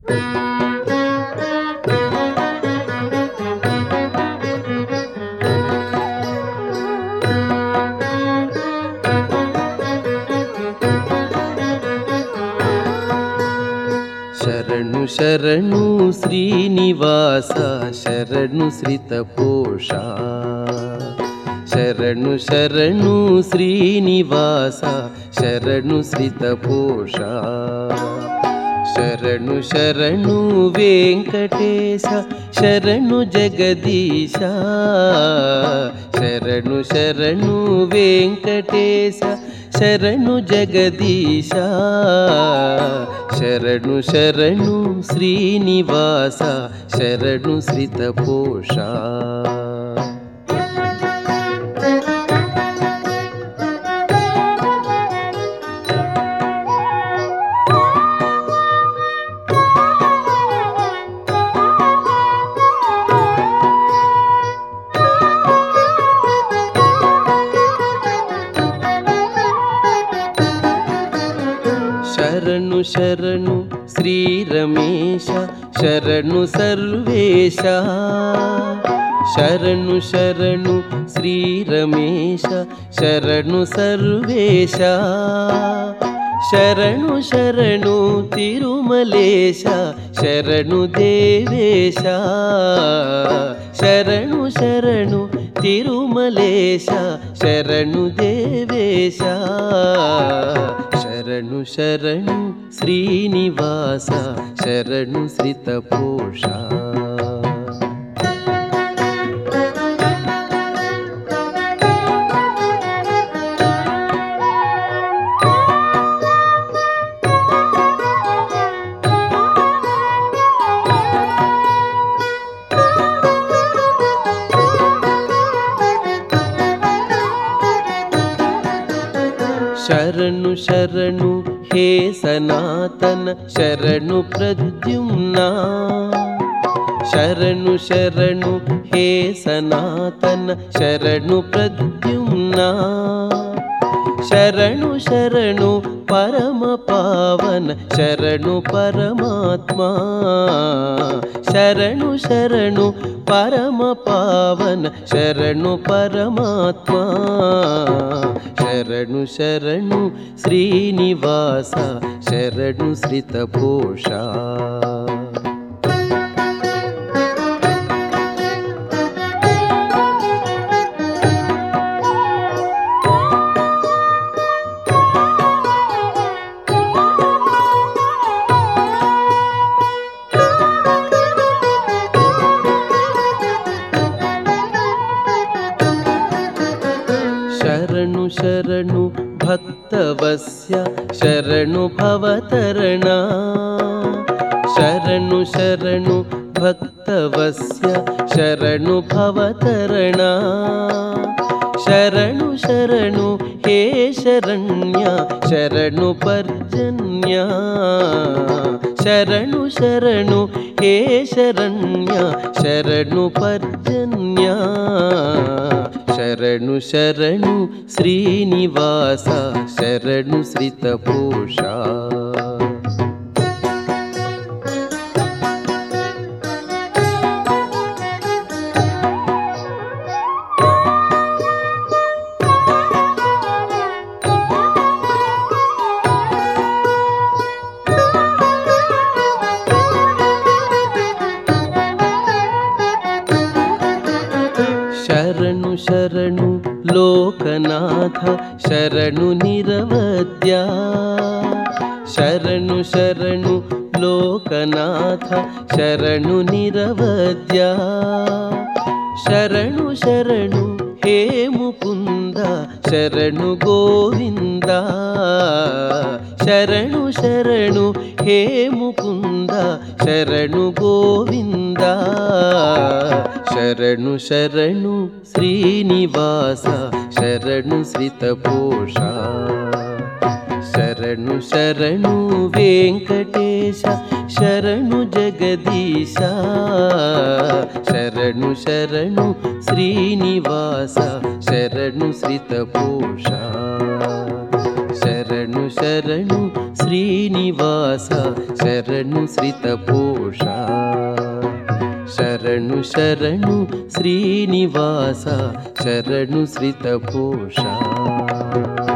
ಶರಣು ಶರಣು ಶ್ರೀನಿವಾಸ ಶರಣು ಶ್ರಿತಪೋಷ ಶರಣು ಶರಣು ಶ್ರೀನಿವಾಸ ಶರಣು ಶ್ರಿತಪೋಷ ಶರಣು ಶರಣು ವೆಂಕಟೇಶ ಶರಣು ಜಗದೀಶ ಶರಣು ಶರಣು ವೆಂಕಟೇಶ ಶರಣು ಜಗದೀಶ ಶರಣು ಶರಣು ಶ್ರೀನಿವಾಸ ಶರಣು ಶ್ರಿತಪೋಷ ಶರಣು ಶರಣು ಶ್ರೀ ರಮೇಶ ಶರಣು ಸರ್ವೇಶ ಶರಣು ಶರಣು ಶ್ರೀ ರಮೇಶ ಶರಣು ಸರ್ವೇಶ ಶರಣು ಶರಣು ತಿರುಮಲೇಶ ಶರಣು ದೇವೇಶ ಶರಣು ಶರಣು ತಿರುಮಲೇಶ ಶರಣು ದೇವೇಶ ಶರಣು ಶರಣು ಶ್ರೀನಿವಾಸ ಶರಣು ಶ್ರಿತಪೋಷ ಶರಣು ಶರಣು ಹೇ ಸನಾತನ ಶರಣು ಪ್ರದ್ಯುಮ್ನ ಶರಣು ಶರಣು ಹೇ ಸನಾತನ ಶರಣು ಪ್ರದ್ಯುಮ್ನ ಶರಣು ಶರಣು ಪರಮ ಪಾವನ ಶರಣು ಪರಮಾತ್ಮ ಶರಣು ಶರಣು ಪರಮ ಪಾವನ ಶರಣು ಪರಮಾತ್ಮ ಶರಣು ಶರಣು ಶ್ರೀನಿವಾಸ ಶರಣು ಶ್ರಿತಪೋಷ ಶರಣು ಶರಣು ಭಕ್ತವಸ್ಯ ಶರಣು ಭವತರಣ ಶರಣು ಶರಣು ಭಕ್ತವಸ್ಯ ಶರಣು ಭವತರಣ ಶರಣು ಶರಣು ಹೇ ಶರಣ್ಯ ಶರಣು ಪರ್ಜನ್ಯ ಶರಣು ಶರಣು ಹೇ ಶರಣ್ಯ ಶರಣು ಪರ್ಜನ್ಯ ಶರಣು ಶರಣು ಶ್ರೀನಿವಾಸ ಶರಣು ಶ್ರಿತಪೋಷ ಶರಣು ಶರಣು ಲೋಕನಾಥ ಶರಣು ನಿರವದ್ಯ ಶರಣು ಶರಣು ಲೋಕನಾಥ ಶರಣು ನಿರವದ್ಯ ಶರಣು ಶರಣು ಹೇ ಮುಕುಂದ ಶರಣು ಗೋವಿಂದ ಶರಣು ಶರಣು ಹೇ ಮುಕುಂದ ಶರಣು ಗೋವಿಂದ ಶರಣು ಶರಣು ಶ್ರೀನಿವಾಸ ಶರಣು ಶ್ರಿತಪೋಷ ಶರಣು ಶರಣು ವೆಂಕಟೇಶ ಶರಣು ಜಗದೀಶ ಶರಣು ಶರಣು ಶ್ರೀನಿವಾಸ ಶರಣು ಶ್ರಿತಪೋಷ శరణు శరణు శ్రీనివాస శరణు శ్రితపోష శరణు శరణు శ్రీనివాస శరణు శ్రితపోష